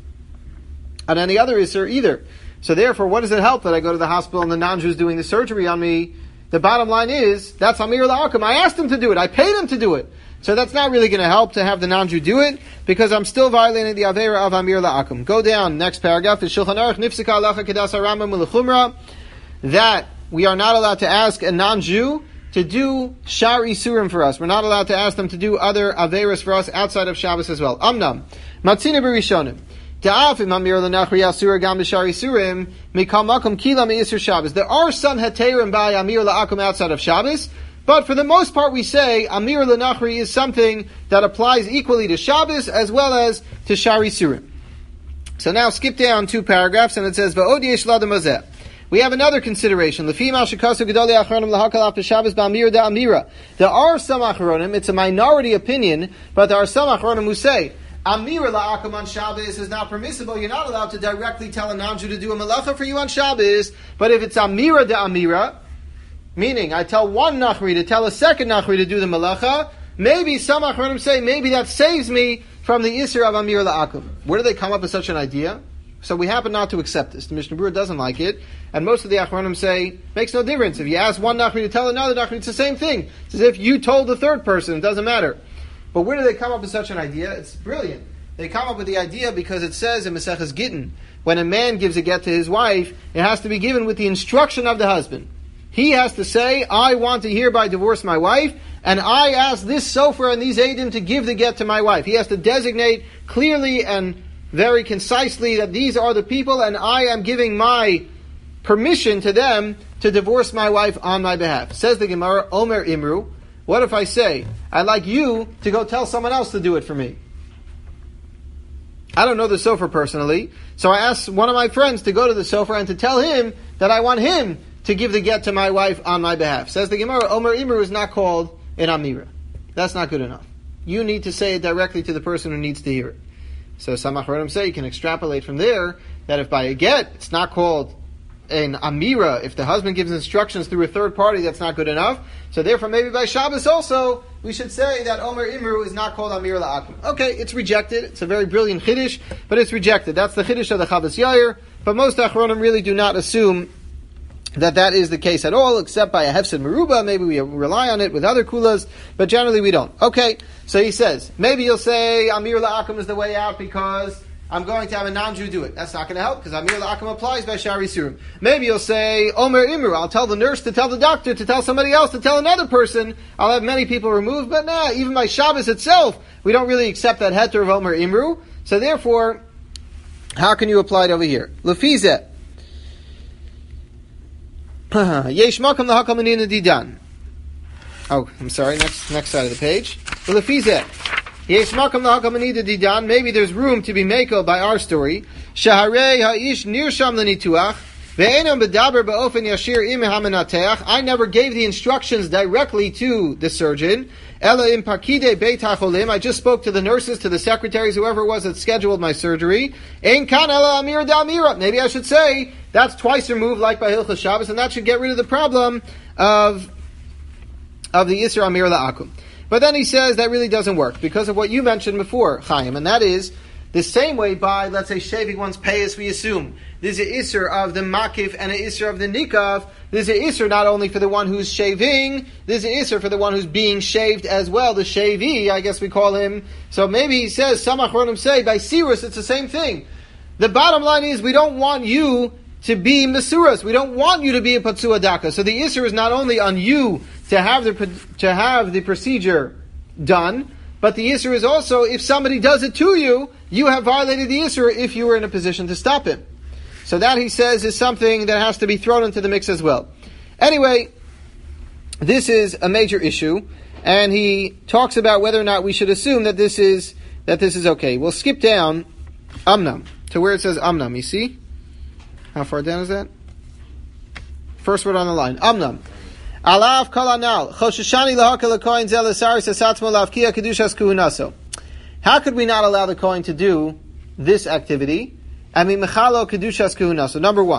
on any other Isser either. So therefore, what does it help that I go to the hospital and the non-Jew is doing the surgery on me? The bottom line is, that's amir la'akum. I asked him to do it. I paid him to do it. So that's not really going to help to have the non-Jew do it, because I'm still violating the Avera of Amir La'akum. Go down, next paragraph, is Shulchan Aruch, Nifsika Halacha Kedas HaRambam U'Lechumra, that we are not allowed to ask a non-Jew to do Shar Isurim for us. We're not allowed to ask them to do other Averas for us outside of Shabbos as well. Amnam, Matzina B'Rishonim, Da'afim Amir L'Nachri Asura Gam B'Shar Isurim, Mikal Makom Kila Me'Isur Shabbos. There are some Heterim by Amir La'akum outside of Shabbos, but for the most part, we say Amir L'Nachri is something that applies equally to Shabbos as well as to Shari Surim. So now skip down two paragraphs, and it says V'od yesh l'adam hazeh. We have another consideration. L'fi ma shekasu gedolei achronim lahakal af b'Shabbos ba'amir da'amira. There are some achronim. It's a minority opinion, but there are some achronim who say Amir la'akum on Shabbos is not permissible. You're not allowed to directly tell a non-Jew to do a melacha for you on Shabbos. But if it's Amira da'amira, meaning, I tell one Nachri to tell a second Nachri to do the Malacha, maybe some Achronim say, maybe that saves me from the Isser of Amir La'akum. Where do they come up with such an idea? So we happen not to accept this. The Mishnah Berurah doesn't like it, and most of the Achronim say, makes no difference. If you ask one Nachri to tell another Nachri, it's the same thing. It's as if you told the third person, it doesn't matter. But where do they come up with such an idea? It's brilliant. They come up with the idea because it says in Maseches Gittin, when a man gives a get to his wife, it has to be given with the instruction of the husband. He has to say, I want to hereby divorce my wife, and I ask this sofer and these Eidim to give the get to my wife. He has to designate clearly and very concisely that these are the people, and I am giving my permission to them to divorce my wife on my behalf. Says the Gemara, Omer Imru, what if I say, I'd like you to go tell someone else to do it for me? I don't know the sofer personally, so I asked one of my friends to go to the sofer and to tell him that I want him to give the get to my wife on my behalf. Says the Gemara, Omer Imru is not called an Amira. That's not good enough. You need to say it directly to the person who needs to hear it. So some Achronim say you can extrapolate from there that if by a get, it's not called an Amira. If the husband gives instructions through a third party, that's not good enough. So therefore maybe by Shabbos also, we should say that Omer Imru is not called Amir La'akum. Okay, it's rejected. It's a very brilliant Chiddush, but it's rejected. That's the Chiddush of the Chavos Yair, but most Achronim really do not assume that that is the case at all, except by a Hefsid Meruba. Maybe we rely on it with other kulas, but generally we don't. Okay, so he says, maybe you'll say Amir La'akum is the way out because I'm going to have a non-Jew do it. That's not going to help because Amir La'akum applies by Shari Surim. Maybe you'll say Omer Imru. I'll tell the nurse to tell the doctor to tell somebody else to tell another person. I'll have many people removed, but nah, even by Shabbos itself, we don't really accept that heter of Omer Imru. So therefore, how can you apply it over here? Lefizeh. Yesh makam lahakal menina didan. Oh, I'm sorry. Next, next side of the page. Lefizeh. Yesh makam lahakal menina didan. Maybe there's room to be mako by our story. Shaharei ha'ish nirsham lenituach ve'enam bedaber ba'ofen yashir im hamenateach. I never gave the instructions directly to the surgeon. Ela im pakide beit hacholim. I just spoke to the nurses, to the secretaries, whoever it was that scheduled my surgery. Ein kan ela amir da'amira. Maybe I should say that's twice removed, like by Hilchos Shabbos, and that should get rid of the problem of of the Isra Amir La'akum. But then he says that really doesn't work because of what you mentioned before, Chaim, and that is the same way by, let's say, shaving one's payas, we assume there's an Isra of the Makif and an Isra of the Nikav. There's an Isra not only for the one who's shaving, there's an Isra for the one who's being shaved as well, the Shavi, I guess we call him. So maybe he says, some Achronim say, by Sirus, it's the same thing. The bottom line is, we don't want you to be Masuras. We don't want you to be a Patsua Daka. So the Isser is not only on you to have the to have the procedure done, but the Isser is also, if somebody does it to you, you have violated the Isser if you were in a position to stop him. So that, he says, is something that has to be thrown into the mix as well. Anyway, this is a major issue, and he talks about whether or not we should assume that this is that this is okay. We'll skip down Amnam to where it says Amnam. You see? How far down is that? First word on the line. Amnam. Alav kol anal. Chosheshani lahakal hakohen zel esaris esatzmo lavkia kedushas kuhunaso. How could we not allow the kohen to do this activity? I mean, mechalo kedushas kuhunaso. Number one.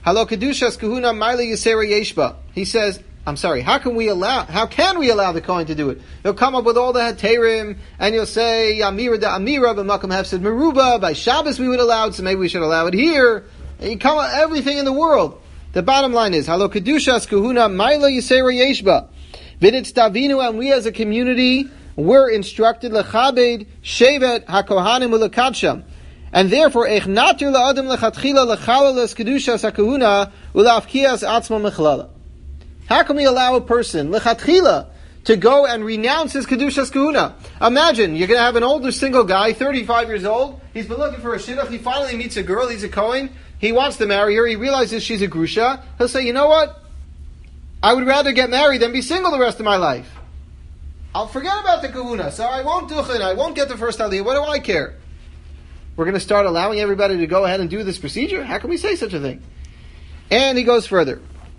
Halo kedushas kahuna maila yisera yeshba. He says, I'm sorry, how can we allow, how can we allow the Kohen to do it? He'll come up with all the heterim, and you'll say, Amira da Amira, b'makam hefsid meruba, by Shabbos we would allow it, so maybe we should allow it here. And you come up with everything in the world. The bottom line is, Halo kedushas kahuna maila yisera yeshba. Vidit stavinu, and we as a community, we're instructed, lechabed shevet hakohanim ulekadsham. And therefore, eich natir la'adam lechatchila lechalalas kedushas hakahuna ulafkias atzma mechlala. How can we allow a person, lechatchila, to go and renounce his kedushas kahuna? Imagine, you're going to have an older single guy, thirty-five years old, he's been looking for a shidduch, he finally meets a girl, he's a Kohen, he wants to marry her, he realizes she's a grusha, he'll say, you know what? I would rather get married than be single the rest of my life. I'll forget about the kahuna, so I won't do it, I won't get the first aliyah, what do I care? We're going to start allowing everybody to go ahead and do this procedure? How can we say such a thing? And he goes further.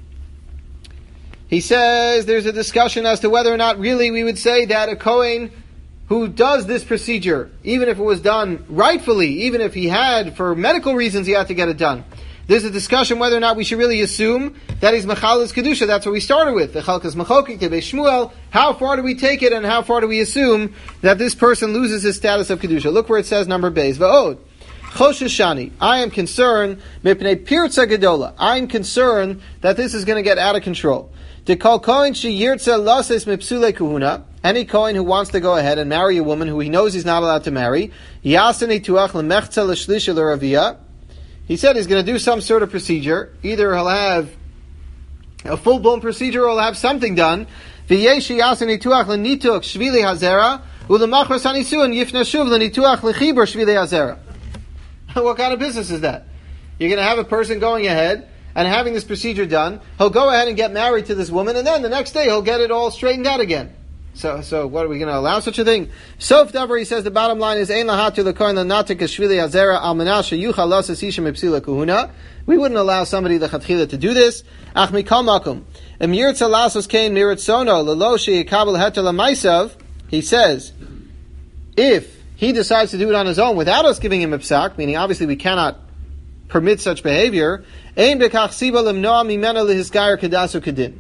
He says there's a discussion as to whether or not really we would say that a Kohen who does this procedure, even if it was done rightfully, even if he had, for medical reasons, he had to get it done. There's a discussion whether or not we should really assume that he's Mechalis Kedusha. That's what we started with. The Chalkas Mechokik, Tebei Shmuel. How far do we take it and how far do we assume that this person loses his status of Kedusha? Look where it says number Beis. Va'od. Chosheshani. I am concerned, Mipnei Pirza Gedola. I am concerned that this is going to get out of control. To call Kohen She Yirtza Lases Mipsule Kuhuna. Any Kohen who wants to go ahead and marry a woman who he knows he's not allowed to marry. Yasani Tuach Lemechza L'Shlisha L'Raviyah. He said he's going to do some sort of procedure. Either he'll have a full-blown procedure or he'll have something done. V'yeshi yasen nituach l'nituk shvili hazera u'lemachros hanisuin yifna shuv l'nituach l'chibur shvili hazera. What kind of business is that? You're going to have a person going ahead and having this procedure done. He'll go ahead and get married to this woman, and then the next day he'll get it all straightened out again. So, so what are we going to allow such a thing? Sof Davar, he says the bottom line is Ein lahatu lekohen lanatik shvili hazera al menashe yuchal lasas ishim ipsila kuhuna. We wouldn't allow somebody lechatchila to do this. Ach mikal makom em yirtza lasos kein miritzono lelo sheyikabel heter lamaisav. He says, if he decides to do it on his own without us giving him a psak, meaning obviously we cannot permit such behavior, ein bekach siba lemnoa mimena lehisgayer kedasu kedin.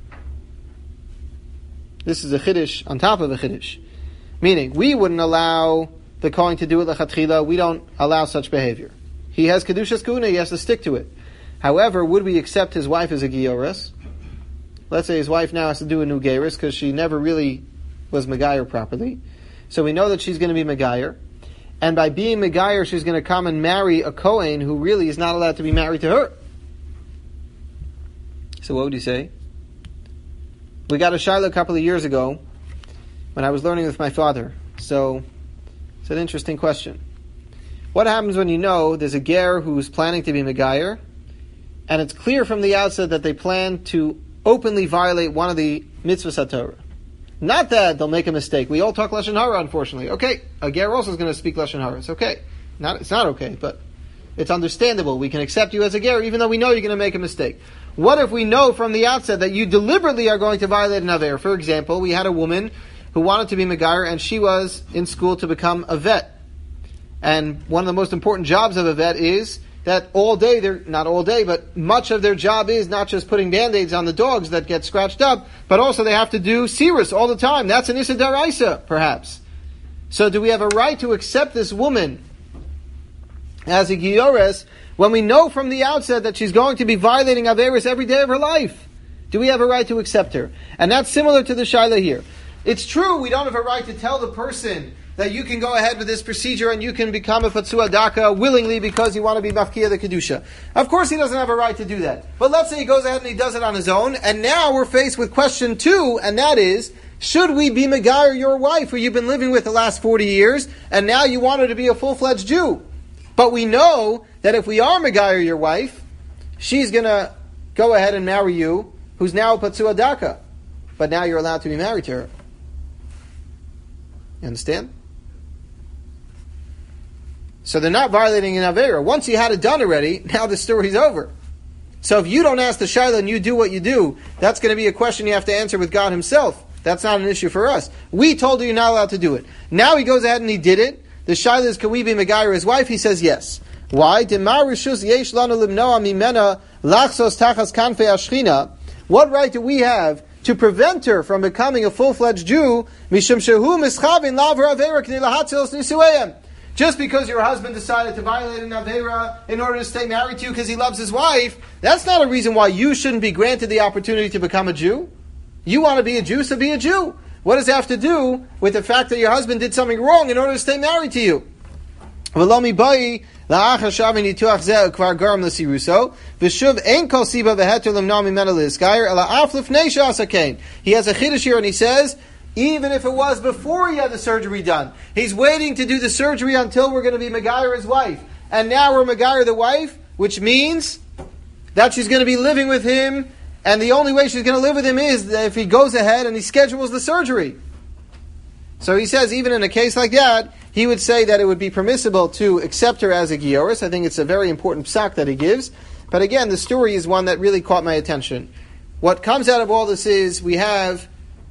This is a chiddush on top of a chiddush. Meaning, we wouldn't allow the Kohen to do it lechatchila. We don't allow such behavior. He has kedushas kuna, he has to stick to it. However, would we accept his wife as a gioris? Let's say his wife now has to do a new geiris because she never really was megayer properly. So we know that she's going to be megayer. And by being megayer, she's going to come and marry a Kohen who really is not allowed to be married to her. So what would you say? We got a shaila a couple of years ago when I was learning with my father. So it's an interesting question. What happens when you know there's a ger who's planning to be megayer, and it's clear from the outset that they plan to openly violate one of the mitzvahs HaTorah? Not that they'll make a mistake. We all talk Lashon Hara, unfortunately. Okay, a ger also is going to speak Lashon Hara. It's okay. Not, it's not okay, but it's understandable. We can accept you as a ger even though we know you're going to make a mistake. What if we know from the outset that you deliberately are going to violate an aver? For example, we had a woman who wanted to be megayer and she was in school to become a vet. And one of the most important jobs of a vet is that all day, they're not all day, but much of their job is not just putting band-aids on the dogs that get scratched up, but also they have to do sirus all the time. That's an issa daraisa, perhaps. So do we have a right to accept this woman as a giores when we know from the outset that she's going to be violating averis every day of her life? Do we have a right to accept her? And that's similar to the shaila here. It's true we don't have a right to tell the person that you can go ahead with this procedure and you can become a Patsua Daka willingly because you want to be Mafkiya the Kedusha. Of course he doesn't have a right to do that. But let's say he goes ahead and he does it on his own, and now we're faced with question two, and that is, should we be Megayer your wife who you've been living with the last forty years, and now you want her to be a full-fledged Jew? But we know that if we are Megayer your wife, she's going to go ahead and marry you, who's now a Patsua Daka. But now you're allowed to be married to her. You understand? So they're not violating an Avera. Once you had it done already, now the story's over. So if you don't ask the Shaila and you do what you do, that's going to be a question you have to answer with God himself. That's not an issue for us. We told you you're not allowed to do it. Now he goes ahead and he did it. The Shaila is, can we be Megayer his wife? He says yes. Why? Demar rishus yesh lanu limnoa mimena lachsos tachas kanfei ashchina. What right do we have to prevent her from becoming a full-fledged Jew? Mishum shehu mischavin laver avera k'nei lahatzilos nisueim. Just because your husband decided to violate an avera in order to stay married to you because he loves his wife, that's not a reason why you shouldn't be granted the opportunity to become a Jew. You want to be a Jew, so be a Jew. What does that have to do with the fact that your husband did something wrong in order to stay married to you? V'lomi bai la'achar shavin nituach zeh kvar garam l'siruso v'shuv ein kol siba v'heter limna mimena l'izgayer ela af lifnei she'asakein. He has a chiddush here and he says, even if it was before he had the surgery done, he's waiting to do the surgery until we're going to be Megayer his wife. And now we're Megayer the wife, which means that she's going to be living with him, and the only way she's going to live with him is if he goes ahead and he schedules the surgery. So he says, even in a case like that, he would say that it would be permissible to accept her as a Gioris. I think it's a very important psak that he gives. But again, the story is one that really caught my attention. What comes out of all this is we have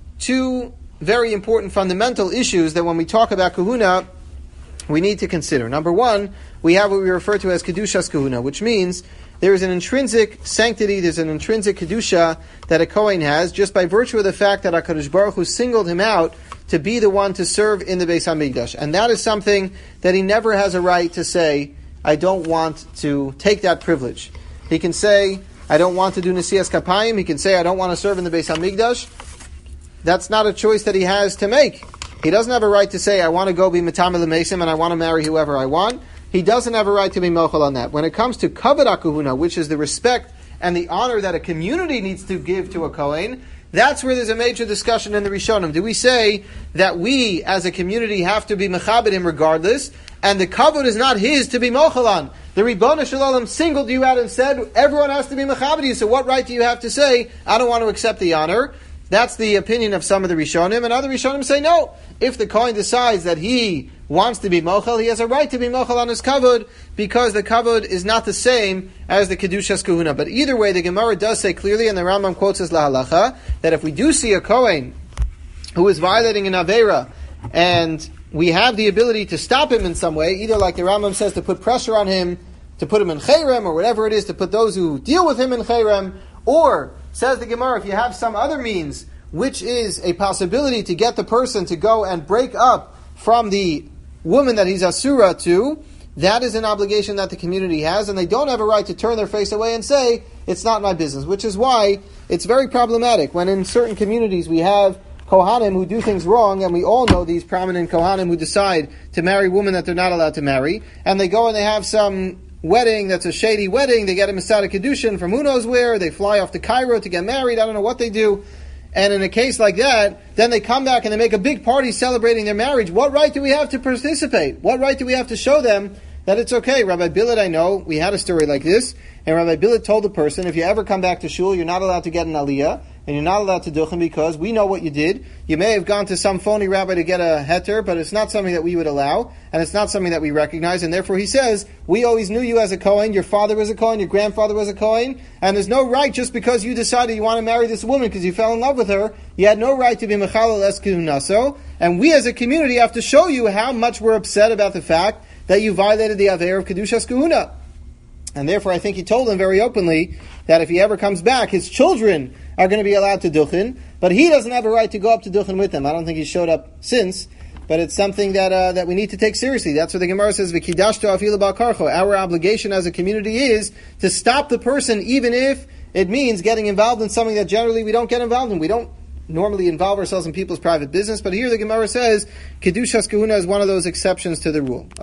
two very important fundamental issues that when we talk about kahuna, we need to consider. Number one, we have what we refer to as kedushas kahuna, which means there is an intrinsic sanctity, there's an intrinsic kedusha that a Kohen has, just by virtue of the fact that HaKadosh Baruch Hu singled him out to be the one to serve in the Beis HaMikdash. And that is something that he never has a right to say, I don't want to take that privilege. He can say, I don't want to do Nesias Kapayim. He can say, I don't want to serve in the Beis HaMikdash. That's not a choice that he has to make. He doesn't have a right to say, I want to go be Matameh L'Mesim and I want to marry whoever I want. He doesn't have a right to be mochel on that. When it comes to kavod hakahuna, which is the respect and the honor that a community needs to give to a Kohen, that's where there's a major discussion in the Rishonim. Do we say that we, as a community, have to be mechabed him regardless, and the kavod is not his to be mochel on? The Ribono Shel Olam singled you out and said, everyone has to be mechabed you, so what right do you have to say, I don't want to accept the honor? That's the opinion of some of the Rishonim, and other Rishonim say no. If the Kohen decides that he wants to be mochel, he has a right to be mochel on his kavod, because the kavod is not the same as the kedushas kahuna. But either way, the Gemara does say clearly, and the Rambam quotes as lahalacha, that if we do see a Kohen who is violating an avera, and we have the ability to stop him in some way, either like the Rambam says, to put pressure on him, to put him in cherem, or whatever it is, to put those who deal with him in cherem, or, says the Gemara, if you have some other means, which is a possibility to get the person to go and break up from the woman that he's asura to, that is an obligation that the community has, and they don't have a right to turn their face away and say, it's not my business, which is why it's very problematic when in certain communities we have Kohanim who do things wrong, and we all know these prominent Kohanim who decide to marry women that they're not allowed to marry, and they go and they have some wedding that's a shady wedding, they get a Masada Kedushin from who knows where, they fly off to Cairo to get married, I don't know what they do. And in a case like that, then they come back and they make a big party celebrating their marriage. What right do we have to participate? What right do we have to show them that it's okay? Rabbi Billet, I know, we had a story like this, and Rabbi Billet told the person, if you ever come back to shul, you're not allowed to get an aliyah, and you're not allowed to duchen because we know what you did. You may have gone to some phony rabbi to get a heter, but it's not something that we would allow, and it's not something that we recognize, and therefore he says, we always knew you as a Kohen, your father was a Kohen, your grandfather was a Kohen, and there's no right just because you decided you want to marry this woman because you fell in love with her, you had no right to be mechalel es kehunaso, and we as a community have to show you how much we're upset about the fact that you violated the aver of kedushas kahuna. And therefore I think he told him very openly that if he ever comes back, his children are going to be allowed to duchen, but he doesn't have a right to go up to duchen with them. I don't think he showed up since, but it's something that uh, that we need to take seriously. That's what the Gemara says, V'kidashto afilu ba'al karcho. Our obligation as a community is to stop the person, even if it means getting involved in something that generally we don't get involved in. We don't normally involve ourselves in people's private business, but here the Gemara says, Kedushas Kahuna is one of those exceptions to the rule.